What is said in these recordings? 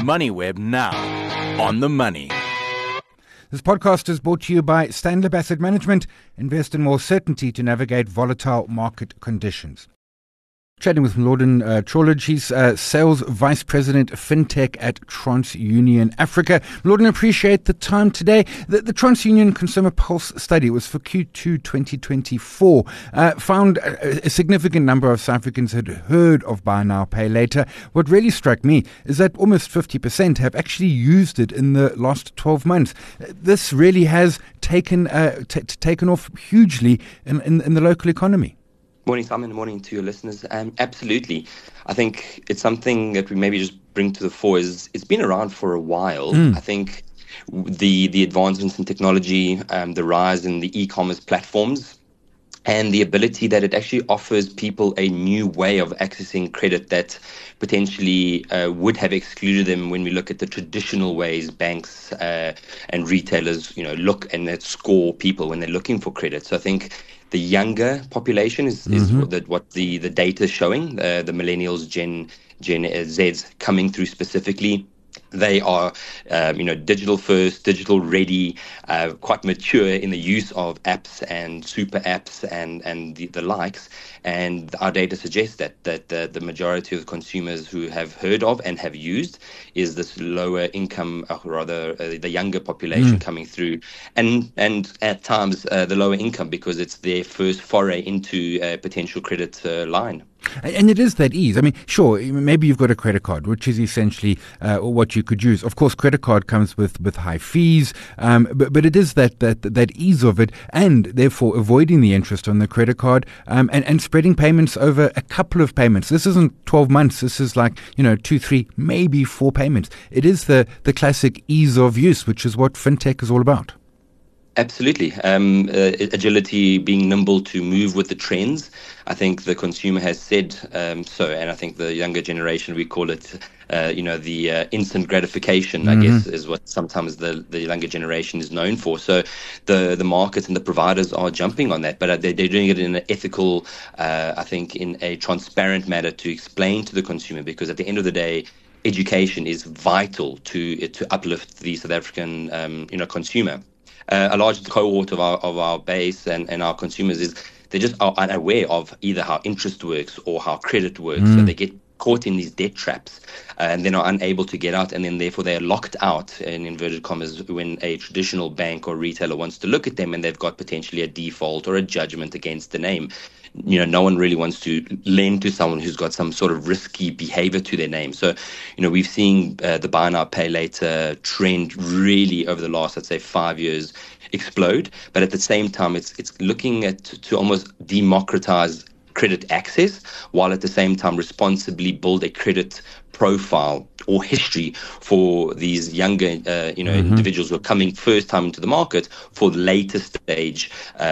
MoneyWeb now. On the money. This podcast is brought to you by Stanley Asset Management. Invest in more certainty to navigate volatile market conditions. Chatting with Mlaudan Trolloge, he's Sales Vice President FinTech at TransUnion Africa. Mlaudan, appreciate the time today. The TransUnion Consumer Pulse study was for Q2 2024. Found a significant number of South Africans had heard of Buy Now, Pay Later. What really struck me is that almost 50% have actually used it in the last 12 months. This really has taken off hugely in the local economy. Morning, Simon. Morning to your listeners. Absolutely. I think it's something that we maybe just bring to the fore. It's been around for a while. I think the advancements in technology, the rise in the e-commerce platforms, and the ability that it actually offers people a new way of accessing credit that potentially would have excluded them when we look at the traditional ways banks and retailers, look and that score people when they're looking for credit. So I think the younger population is what the data is showing. The millennials, Gen Zs coming through specifically. They are, digital first, digital ready, quite mature in the use of apps and super apps and the likes. And our data suggests that the majority of consumers who have heard of and have used is this lower income, or rather the younger population coming through, and at times the lower income, because it's their first foray into a potential credit line. And it is that ease. I mean, sure, maybe you've got a credit card, which is essentially what you could use. Of course, credit card comes with high fees, but it is that ease of it, and therefore avoiding the interest on the credit card, and spreading payments over a couple of payments. This isn't 12 months. This is like, 2, 3, maybe 4 payments. It is the classic ease of use, which is what fintech is all about. Absolutely. Agility, being nimble to move with the trends. I think the consumer has said so, and I think the younger generation, we call it, the instant gratification, I guess, is what sometimes the younger generation is known for. So the markets and the providers are jumping on that, but they're doing it in an ethical, I think, in a transparent manner to explain to the consumer, because at the end of the day, education is vital to uplift the South African, consumer. A large cohort of our base and our consumers is they just are unaware of either how interest works or how credit works. So they get caught in these debt traps and then are unable to get out, and then therefore they are locked out, in inverted commas, when a traditional bank or retailer wants to look at them and they've got potentially a default or a judgment against the name. No one really wants to lend to someone who's got some sort of risky behavior to their name. So, we've seen the Buy Now, Pay Later trend really over the last, let's say, 5 years explode. But at the same time, it's looking to almost democratize credit access, while at the same time responsibly build a credit profile or history for these younger, individuals who are coming first time into the market for the later stage,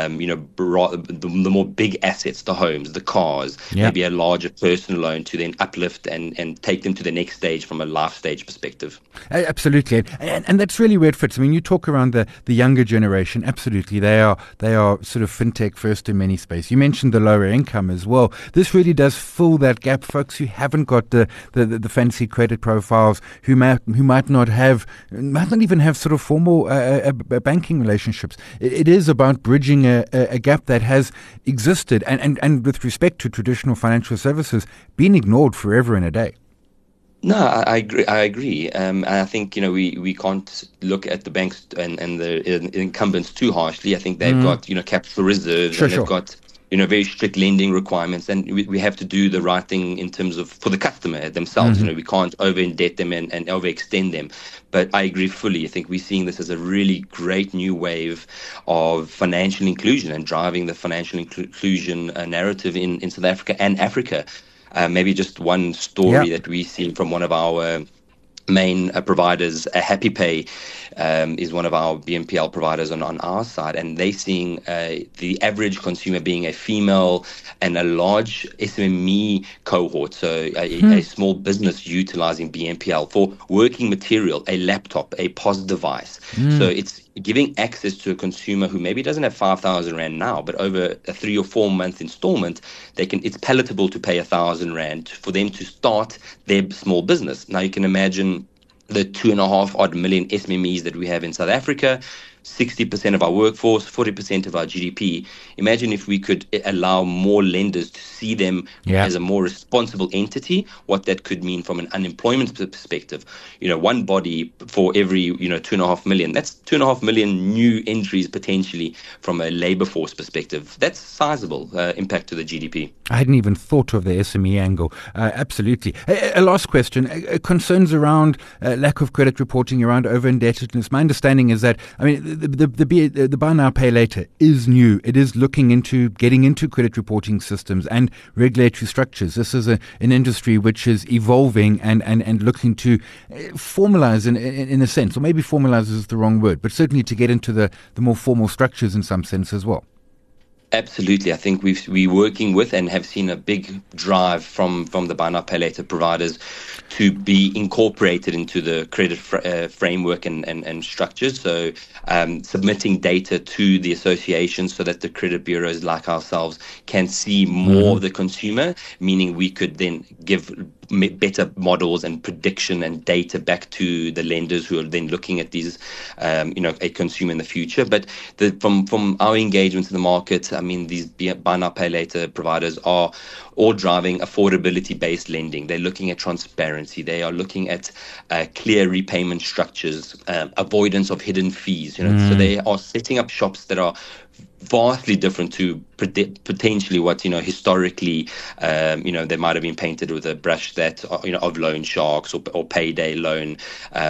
the more big assets, the homes, the cars, maybe a larger personal loan to then uplift and take them to the next stage from a life stage perspective. Absolutely. And that's really where it fits. I mean, you talk around the younger generation. Absolutely. They are sort of fintech first in many space. You mentioned the lower income as well. This really does fill that gap. Folks who haven't got the fancy credit profiles, who might not even have sort of formal banking relationships. It is about bridging a gap that has existed and with respect to traditional financial services, been ignored forever and a day. No, I agree. And I think, we can't look at the banks and the incumbents too harshly. I think they've got, capital reserves, and they've got very strict lending requirements, and we have to do the right thing in terms of for the customer themselves. We can't over-indebt them and overextend them. But I agree fully. I think we're seeing this as a really great new wave of financial inclusion and driving the financial inclusion narrative in South Africa and Africa. Maybe just one story that we've seen from one of our main providers, HappyPay, is one of our BNPL providers on our side, and they're seeing the average consumer being a female and a large SME cohort, so a small business utilizing BNPL for working material, a laptop, a POS device. So it's giving access to a consumer who maybe doesn't have 5,000 Rand now, but over a 3 or 4 month installment, it's palatable to pay 1,000 Rand for them to start their small business. Now you can imagine the 2.5 odd million SMMEs that we have in South Africa, 60% of our workforce, 40% of our GDP. Imagine if we could allow more lenders to see them as a more responsible entity, what that could mean from an unemployment perspective. One body for every, 2.5 million, that's 2.5 million new entries potentially from a labor force perspective. That's sizable impact to the GDP. I hadn't even thought of the SME angle. Absolutely. A last question. Concerns around lack of credit reporting, around over-indebtedness. My understanding is that, the buy now, pay later is new. It is looking into getting into credit reporting systems and regulatory structures. This is an industry which is evolving and looking to formalize in a sense, or maybe formalize is the wrong word, but certainly to get into the more formal structures in some sense as well. Absolutely. I think we're working with and have seen a big drive from the buy now, pay later providers to be incorporated into the credit framework and structures. So submitting data to the association so that the credit bureaus like ourselves can see more of the consumer, meaning we could then give better models and prediction and data back to the lenders who are then looking at these, a consumer in the future. But from our engagements in the market, these buy now, pay later providers are all driving affordability-based lending. They're looking at transparency. They are looking at clear repayment structures, avoidance of hidden fees. So they are setting up shops that are vastly different to potentially what historically they might have been painted with a brush that of loan sharks or payday loan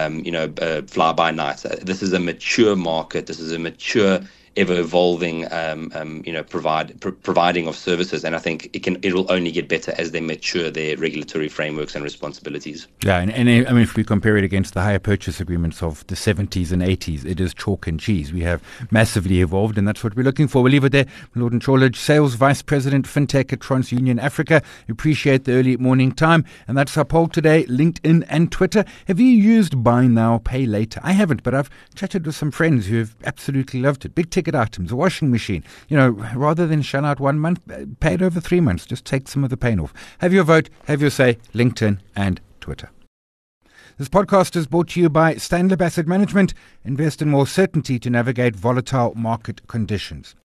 fly by nights. This is a mature market. This is a mature, ever evolving providing of services, and I think it will only get better as they mature their regulatory frameworks and responsibilities. Yeah, and if we compare it against the hire purchase agreements of the 70s and 80s, it is chalk and cheese. We have massively evolved, and that's what we're looking for. We'll leave it there. Lorden Trolloge, Sales Vice President FinTech at TransUnion Africa. Appreciate the early morning time, and that's our poll today. LinkedIn and Twitter. Have you used buy now, pay later? I haven't, but I've chatted with some friends who have absolutely loved it. Big ticket items, a washing machine. Rather than shell out 1 month, pay it over 3 months. Just take some of the pain off. Have your vote, have your say, LinkedIn and Twitter. This podcast is brought to you by Stanley Asset Management. Invest in more certainty to navigate volatile market conditions.